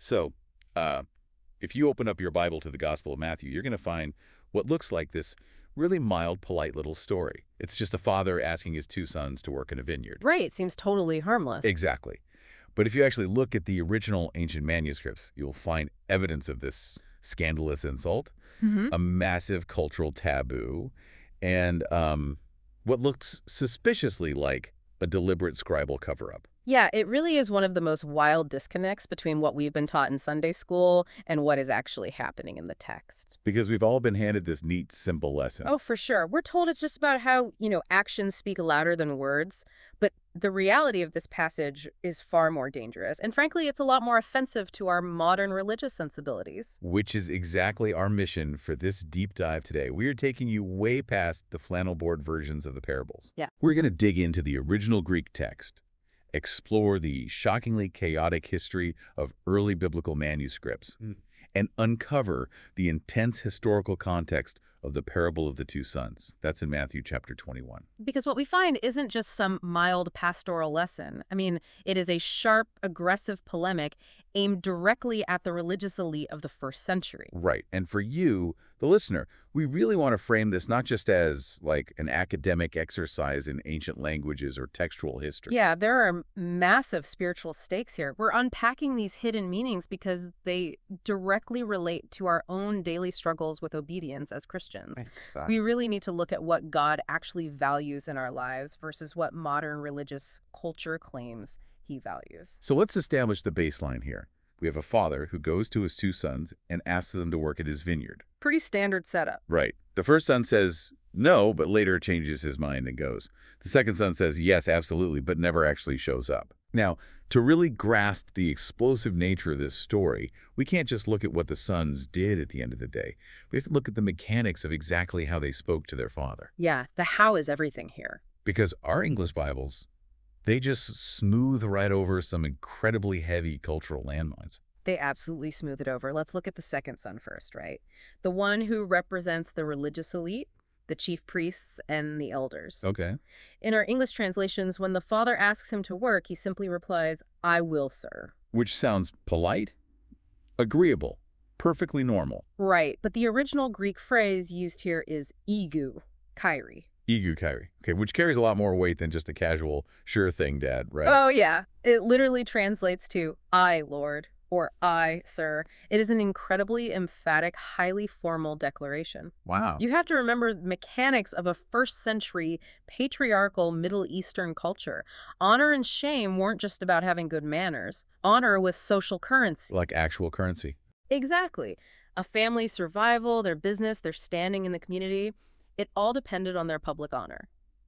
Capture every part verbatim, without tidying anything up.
So, uh, if you open up your Bible to the Gospel of Matthew, you're going to find what looks like this really mild, polite little story. It's just a father asking his two sons to work in a vineyard. Right, seems totally harmless. Exactly. But if you actually look at the original ancient manuscripts, you'll find evidence of this scandalous insult, Mm-hmm. a massive cultural taboo, and um, what looks suspiciously like a deliberate scribal cover-up. Yeah, it really is one of the most wild disconnects between what we've been taught in Sunday school and what is actually happening in the text. Because we've all been handed this neat, simple lesson. Oh, for sure. We're told it's just about how, you know, actions speak louder than words. But the reality of this passage is far more dangerous. And frankly, it's a lot more offensive to our modern religious sensibilities. Which is exactly our mission for this deep dive today. We are taking you way past the flannel board versions of the parables. Yeah. We're going to dig into the original Greek text, explore the shockingly chaotic history of early biblical manuscripts, Mm. and uncover the intense historical context of the parable of the two sons. That's in Matthew chapter twenty-one. Because what we find isn't just some mild pastoral lesson. I mean, it is a sharp, aggressive polemic aimed directly at the religious elite of the first century. Right. And for you, the listener, we really want to frame this not just as like an academic exercise in ancient languages or textual history. Yeah, there are massive spiritual stakes here. We're unpacking these hidden meanings because they directly relate to our own daily struggles with obedience as Christians. We really need to look at what God actually values in our lives versus what modern religious culture claims he values. So let's establish the baseline here. We have a father who goes to his two sons and asks them to work at his vineyard. Pretty standard setup. Right. The first son says no, but later changes his mind and goes. The second son says yes, absolutely, but never actually shows up. Now, to really grasp the explosive nature of this story, we can't just look at what the sons did at the end of the day. We have to look at the mechanics of exactly how they spoke to their father. Yeah, the how is everything here. Because our English Bibles, they just smooth right over some incredibly heavy cultural landmines. They absolutely smooth it over. Let's look at the second son first, right? The one who represents the religious elite, the chief priests, and the elders. Okay. In our English translations, when the father asks him to work, he simply replies, "I will, sir." Which sounds polite, agreeable, perfectly normal. Right, but the original Greek phrase used here is egu, kairi. Egu kairi. Okay, which carries a lot more weight than just a casual, sure thing, Dad, right? Oh, yeah. It literally translates to "I, Lord," or "I, sir." It is an incredibly emphatic, highly formal declaration. Wow. You have to remember the mechanics of a first century patriarchal Middle Eastern culture. Honor and shame weren't just about having good manners. Honor was social currency. Like actual currency. Exactly. A family's survival, their business, their standing in the community, it all depended on their public honor.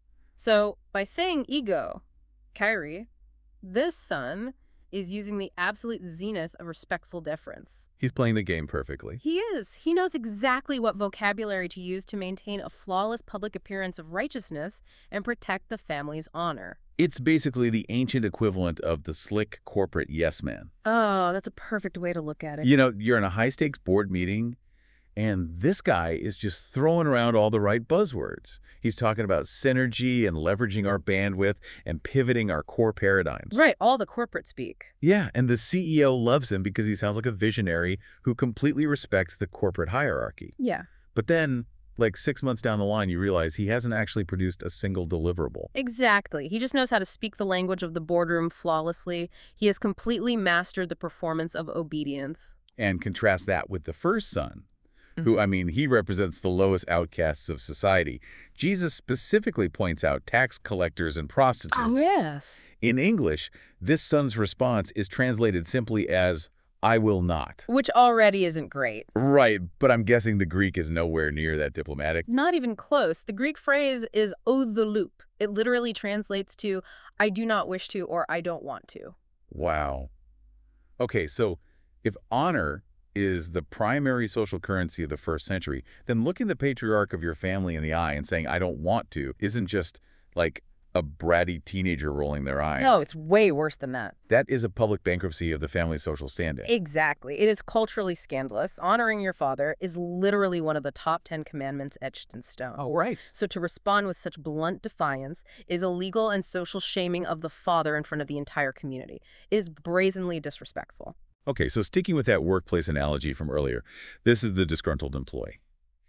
So by saying ego, kairi, this son is using the absolute zenith of respectful deference. He's playing the game perfectly. He is. He knows exactly what vocabulary to use to maintain a flawless public appearance of righteousness and protect the family's honor. It's basically the ancient equivalent of the slick corporate yes man. Oh, that's a perfect way to look at it. You know, you're in a high-stakes board meeting, and this guy is just throwing around all the right buzzwords. He's talking about synergy and leveraging our bandwidth and pivoting our core paradigms. Right, all the corporate speak. Yeah, and the C E O loves him because he sounds like a visionary who completely respects the corporate hierarchy. Yeah. But then, like six months down the line, you realize he hasn't actually produced a single deliverable. Exactly. He just knows how to speak the language of the boardroom flawlessly. He has completely mastered the performance of obedience. And contrast that with the first son, who, I mean, he represents the lowest outcasts of society. Jesus specifically points out tax collectors and prostitutes. Oh, yes. In English, this son's response is translated simply as, "I will not." Which already isn't great. Right, but I'm guessing the Greek is nowhere near that diplomatic. Not even close. The Greek phrase is "o the loop." It literally translates to "I do not wish to" or "I don't want to." Wow. Okay, so if honor is the primary social currency of the first century, then looking the patriarch of your family in the eye and saying, "I don't want to," isn't just like a bratty teenager rolling their eye. No, it's way worse than that. That is a public bankruptcy of the family's social standing. Exactly. It is culturally scandalous. Honoring your father is literally one of the top ten commandments etched in stone. Oh, right. So to respond with such blunt defiance is illegal and social shaming of the father in front of the entire community. It is brazenly disrespectful. Okay, so sticking with that workplace analogy from earlier, this is the disgruntled employee.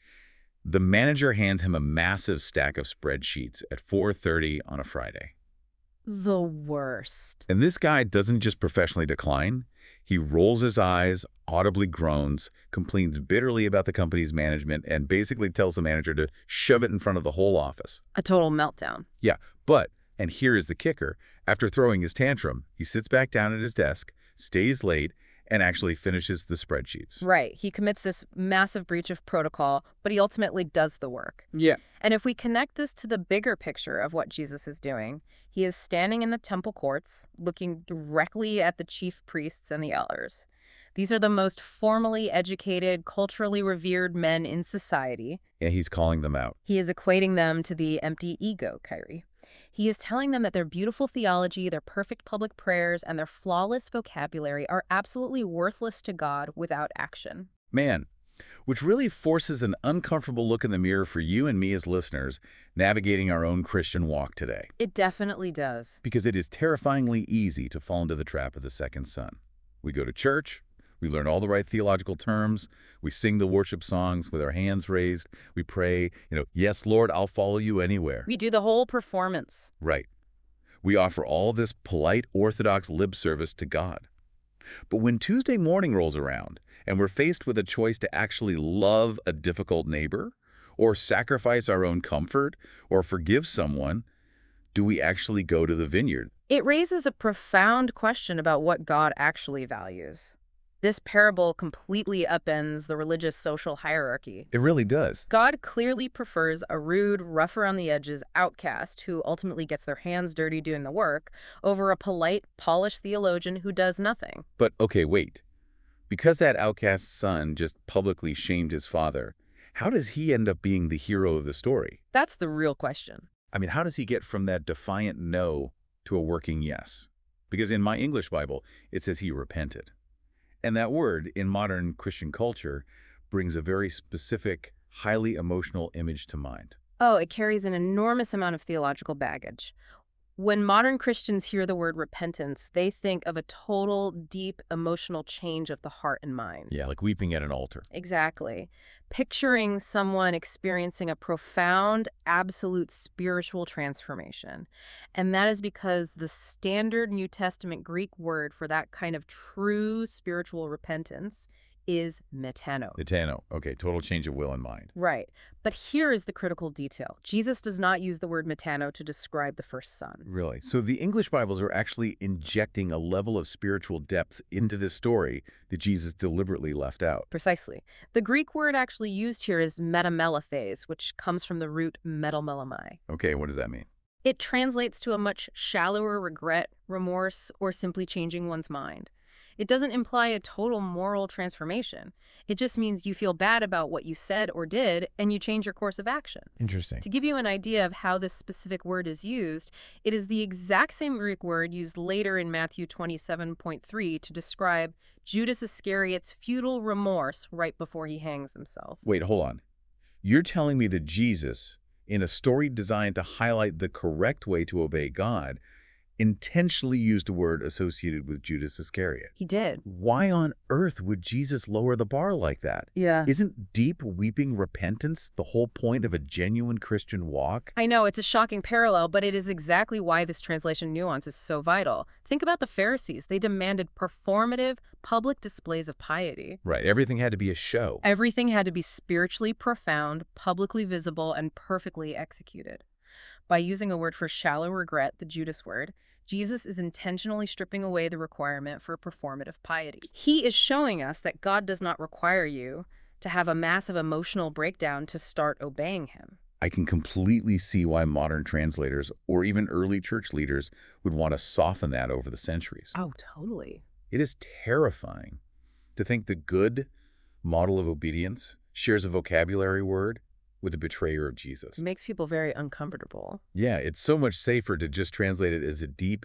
The manager hands him a massive stack of spreadsheets at four thirty on a Friday. The worst. And this guy doesn't just professionally decline. He rolls his eyes, audibly groans, complains bitterly about the company's management, and basically tells the manager to shove it in front of the whole office. A total meltdown. Yeah, but, and here is the kicker, after throwing his tantrum, he sits back down at his desk, stays late, and actually finishes the spreadsheets. Right. He commits this massive breach of protocol, but he ultimately does the work. Yeah. And if we connect this to the bigger picture of what Jesus is doing, he is standing in the temple courts, looking directly at the chief priests and the elders. These are the most formally educated, culturally revered men in society. And he's calling them out. He is equating them to the empty ego, Kyrie. He is telling them that their beautiful theology, their perfect public prayers, and their flawless vocabulary are absolutely worthless to God without action. Man, which really forces an uncomfortable look in the mirror for you and me as listeners navigating our own Christian walk today. It definitely does. Because it is terrifyingly easy to fall into the trap of the second son. We go to church, we learn all the right theological terms, we sing the worship songs with our hands raised, we pray, you know, yes, Lord, I'll follow you anywhere. We do the whole performance. Right. We offer all this polite, orthodox lip service to God. But when Tuesday morning rolls around and we're faced with a choice to actually love a difficult neighbor, or sacrifice our own comfort, or forgive someone, do we actually go to the vineyard? It raises a profound question about what God actually values. This parable completely upends the religious social hierarchy. It really does. God clearly prefers a rude, rough-around-the-edges outcast who ultimately gets their hands dirty doing the work over a polite, polished theologian who does nothing. But, okay, wait. Because that outcast son just publicly shamed his father, how does he end up being the hero of the story? That's the real question. I mean, how does he get from that defiant no to a working yes? Because in my English Bible, it says he repented. And that word, in modern Christian culture, brings a very specific, highly emotional image to mind. Oh, it carries an enormous amount of theological baggage. When modern Christians hear the word repentance, they think of a total, deep, emotional change of the heart and mind. Yeah, like weeping at an altar. Exactly. Picturing someone experiencing a profound, absolute spiritual transformation. And that is because the standard New Testament Greek word for that kind of true spiritual repentance is metano. Metano. Okay, total change of will and mind. Right. But here is the critical detail. Jesus does not use the word metano to describe the first son. Really? So the English Bibles are actually injecting a level of spiritual depth into this story that Jesus deliberately left out. Precisely. The Greek word actually used here is metamelothes, which comes from the root metamelomai. Okay, what does that mean? It translates to a much shallower regret, remorse, or simply changing one's mind. It doesn't imply a total moral transformation. It just means you feel bad about what you said or did, and you change your course of action. Interesting. To give you an idea of how this specific word is used, it is the exact same Greek word used later in Matthew twenty-seven point three to describe Judas Iscariot's futile remorse right before he hangs himself. Wait, hold on. You're telling me that Jesus, in a story designed to highlight the correct way to obey God, intentionally used a word associated with Judas Iscariot. He did. Why on earth would Jesus lower the bar like that? Yeah. Isn't deep weeping repentance the whole point of a genuine Christian walk? I know, it's a shocking parallel, but it is exactly why this translation nuance is so vital. Think about the Pharisees. They demanded performative, public displays of piety. Right, everything had to be a show. Everything had to be spiritually profound, publicly visible, and perfectly executed. By using a word for shallow regret, the Judas word, Jesus is intentionally stripping away the requirement for performative piety. He is showing us that God does not require you to have a massive emotional breakdown to start obeying him. I can completely see why modern translators or even early church leaders would want to soften that over the centuries. Oh, totally. It is terrifying to think the good model of obedience shares a vocabulary word with the betrayer of Jesus. It makes people very uncomfortable. Yeah, it's so much safer to just translate it as a deep,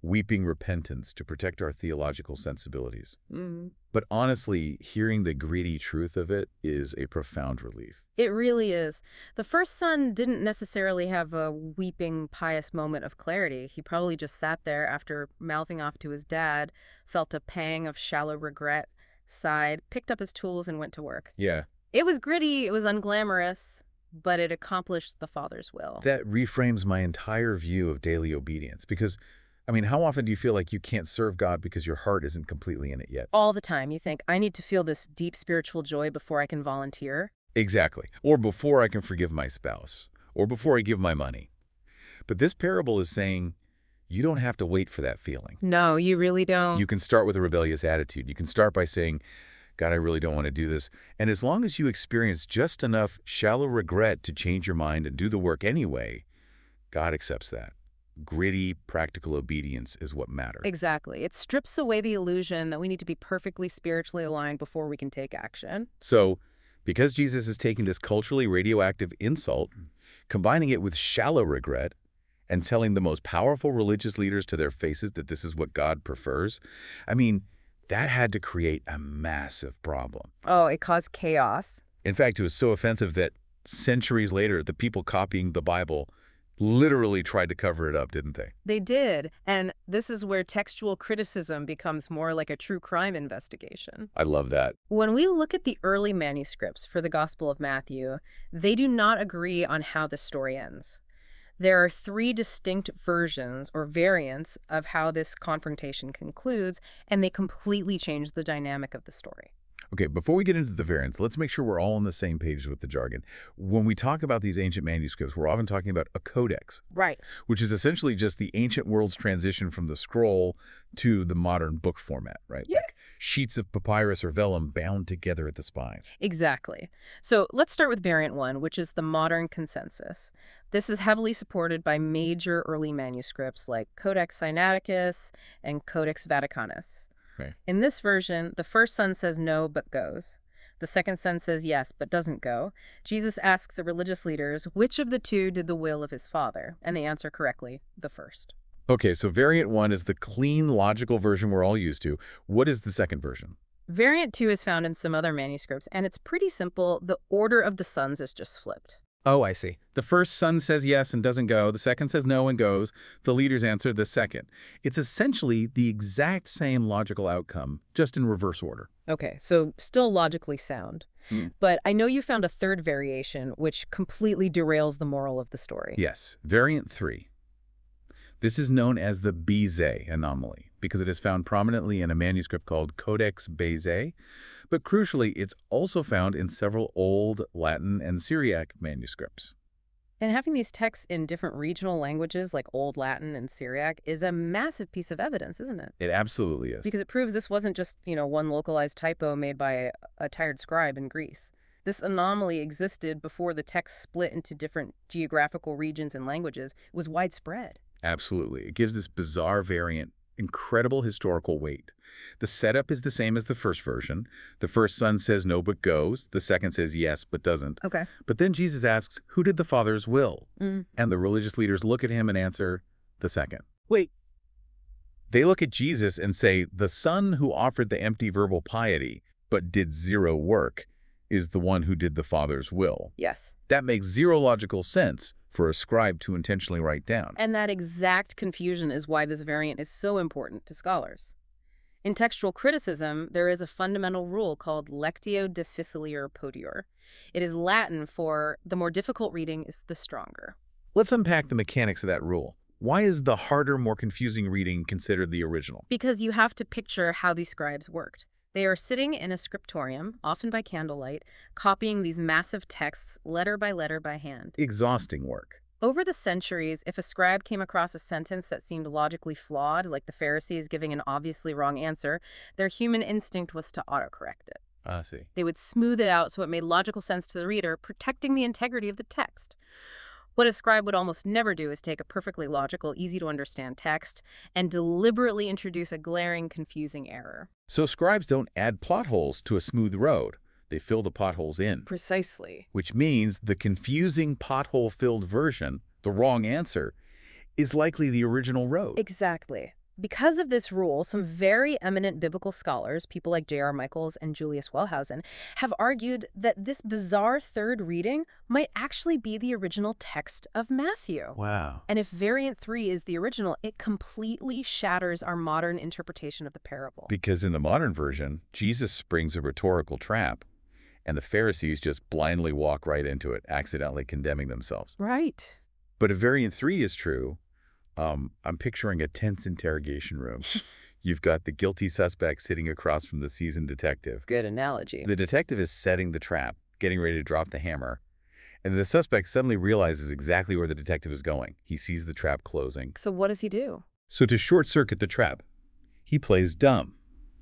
weeping repentance to protect our theological sensibilities. Mm. But honestly, hearing the gritty truth of it is a profound relief. It really is. The first son didn't necessarily have a weeping, pious moment of clarity. He probably just sat there after mouthing off to his dad, felt a pang of shallow regret, sighed, picked up his tools, and went to work. Yeah. It was gritty, it was unglamorous, but it accomplished the Father's will. That reframes my entire view of daily obedience because, I mean, how often do you feel like you can't serve God because your heart isn't completely in it yet? All the time. You think, I need to feel this deep spiritual joy before I can volunteer. Exactly. Or before I can forgive my spouse. Or before I give my money. But this parable is saying you don't have to wait for that feeling. No, you really don't. You can start with a rebellious attitude. You can start by saying, God, I really don't want to do this. And as long as you experience just enough shallow regret to change your mind and do the work anyway, God accepts that. Gritty, practical obedience is what matters. Exactly. It strips away the illusion that we need to be perfectly spiritually aligned before we can take action. So, because Jesus is taking this culturally radioactive insult, combining it with shallow regret, and telling the most powerful religious leaders to their faces that this is what God prefers, I mean, that had to create a massive problem. Oh, it caused chaos. In fact, it was so offensive that centuries later, the people copying the Bible literally tried to cover it up, didn't they? They did. And this is where textual criticism becomes more like a true crime investigation. I love that. When we look at the early manuscripts for the Gospel of Matthew, they do not agree on how the story ends. There are three distinct versions or variants of how this confrontation concludes, and they completely change the dynamic of the story. Okay, before we get into the variants, let's make sure we're all on the same page with the jargon. When we talk about these ancient manuscripts, we're often talking about a codex. Right. Which is essentially just the ancient world's transition from the scroll to the modern book format, right? Yeah. Like sheets of papyrus or vellum bound together at the spine. Exactly. So let's start with variant one, which is the modern consensus. This is heavily supported by major early manuscripts like Codex Sinaiticus and Codex Vaticanus. Right. In this version, the first son says no but goes. The second son says yes but doesn't go. Jesus asks the religious leaders which of the two did the will of his father, and they answer correctly, the first. Okay, so variant one is the clean, logical version we're all used to. What is the second version? Variant two is found in some other manuscripts, and it's pretty simple. The order of the sons is just flipped. Oh, I see. The first son says yes and doesn't go. The second says no and goes. The leaders answer the second. It's essentially the exact same logical outcome, just in reverse order. Okay, so still logically sound. Hmm. But I know you found a third variation, which completely derails the moral of the story. Yes, variant three. This is known as the Beze anomaly because it is found prominently in a manuscript called Codex Bezae, but crucially, it's also found in several Old Latin and Syriac manuscripts. And having these texts in different regional languages like Old Latin and Syriac is a massive piece of evidence, isn't it? It absolutely is. Because it proves this wasn't just, you know, one localized typo made by a, a tired scribe in Greece. This anomaly existed before the text split into different geographical regions and languages. It was widespread. Absolutely. It gives this bizarre variant incredible historical weight. The setup is the same as the first version. The first son says no but goes. The second says yes but doesn't. Okay. But then Jesus asks, who did the Father's will? Mm. And the religious leaders look at him and answer, the second. Wait. They look at Jesus and say, the son who offered the empty verbal piety but did zero work is the one who did the Father's will. Yes. That makes zero logical sense for a scribe to intentionally write down. And that exact confusion is why this variant is so important to scholars. In textual criticism, there is a fundamental rule called lectio difficilior potior. It is Latin for the more difficult reading is the stronger. Let's unpack the mechanics of that rule. Why is the harder, more confusing reading considered the original? Because you have to picture how these scribes worked. They are sitting in a scriptorium, often by candlelight, copying these massive texts letter by letter by hand. Exhausting work. Over the centuries, if a scribe came across a sentence that seemed logically flawed, like the Pharisees giving an obviously wrong answer, their human instinct was to autocorrect it. I see. They would smooth it out so it made logical sense to the reader, protecting the integrity of the text. What a scribe would almost never do is take a perfectly logical, easy-to-understand text and deliberately introduce a glaring, confusing error. So scribes don't add plot holes to a smooth road. They fill the potholes in. Precisely. Which means the confusing pothole-filled version, the wrong answer, is likely the original road. Exactly. Because of this rule, some very eminent biblical scholars, people like J R Michaels and Julius Wellhausen, have argued that this bizarre third reading might actually be the original text of Matthew. Wow. And if variant three is the original, it completely shatters our modern interpretation of the parable. Because in the modern version, Jesus springs a rhetorical trap, and the Pharisees just blindly walk right into it, accidentally condemning themselves. Right. But if variant three is true, um, I'm picturing a tense interrogation room. You've got the guilty suspect sitting across from the seasoned detective. Good analogy. The detective is setting the trap, getting ready to drop the hammer, and the suspect suddenly realizes exactly where the detective is going. He sees the trap closing. So what does he do? So to short-circuit the trap, he plays dumb.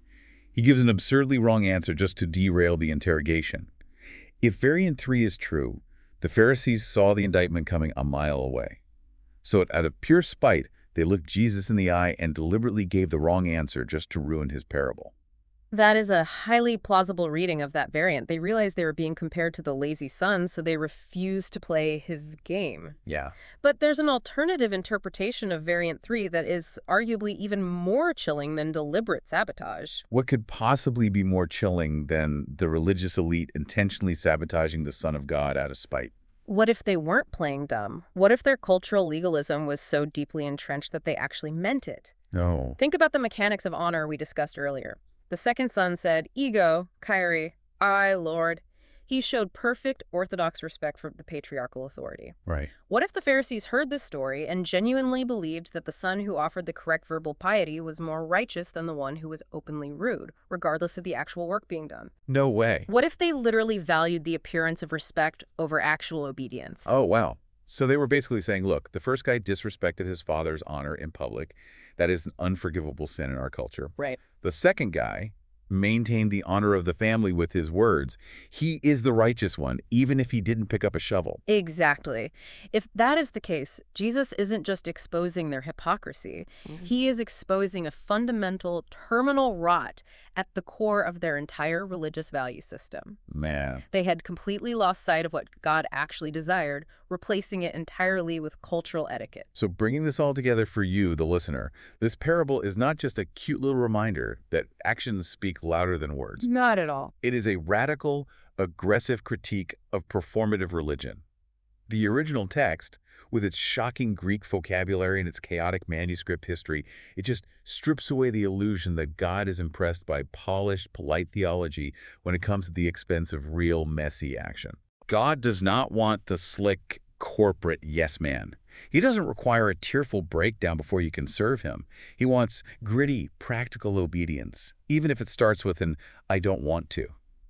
He gives an absurdly wrong answer just to derail the interrogation. If variant three is true, the Pharisees saw the indictment coming a mile away. So out of pure spite, they looked Jesus in the eye and deliberately gave the wrong answer just to ruin his parable. That is a highly plausible reading of that variant. They realized they were being compared to the lazy son, so they refused to play his game. Yeah. But there's an alternative interpretation of variant three that is arguably even more chilling than deliberate sabotage. What could possibly be more chilling than the religious elite intentionally sabotaging the Son of God out of spite? What if they weren't playing dumb? What if their cultural legalism was so deeply entrenched that they actually meant it? No. Think about the mechanics of honor we discussed earlier. The second son said, "Ego, Kyrie, I, Lord." He showed perfect orthodox respect for the patriarchal authority. Right. What if the Pharisees heard this story and genuinely believed that the son who offered the correct verbal piety was more righteous than the one who was openly rude, regardless of the actual work being done? No way. What if they literally valued the appearance of respect over actual obedience? Oh, wow. So they were basically saying, look, the first guy disrespected his father's honor in public. That is an unforgivable sin in our culture. Right. The second guy maintained the honor of the family with his words. He is the righteous one, even if he didn't pick up a shovel. Exactly. If that is the case, Jesus isn't just exposing their hypocrisy. Mm-hmm. He is exposing a fundamental terminal rot at the core of their entire religious value system. Man. They had completely lost sight of what God actually desired, replacing it entirely with cultural etiquette. So bringing this all together for you, the listener, this parable is not just a cute little reminder that actions speak louder than words. Not at all. It is a radical, aggressive critique of performative religion. The original text, with its shocking Greek vocabulary and its chaotic manuscript history, it just strips away the illusion that God is impressed by polished, polite theology when it comes to the expense of real, messy action. God does not want the slick, corporate yes man. He doesn't require a tearful breakdown before you can serve him. He wants gritty, practical obedience, even if it starts with an "I don't want to."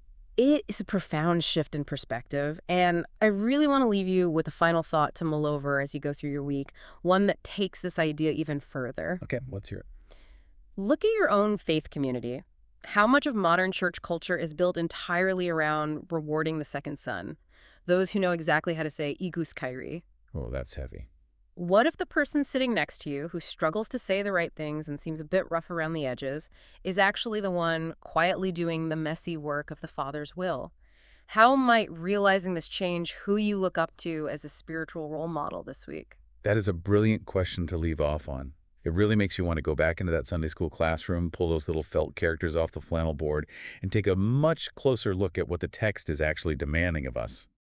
It is a profound shift in perspective, and I really want to leave you with a final thought to mull over as you go through your week, one that takes this idea even further. Okay, let's hear it. Look at your own faith community. How much of modern church culture is built entirely around rewarding the second son? Those who know exactly how to say "Igus Kyrie." Oh, that's heavy. What if the person sitting next to you, who struggles to say the right things and seems a bit rough around the edges, is actually the one quietly doing the messy work of the Father's will? How might realizing this change who you look up to as a spiritual role model this week? That is a brilliant question to leave off on. It really makes you want to go back into that Sunday school classroom, pull those little felt characters off the flannel board, and take a much closer look at what the text is actually demanding of us.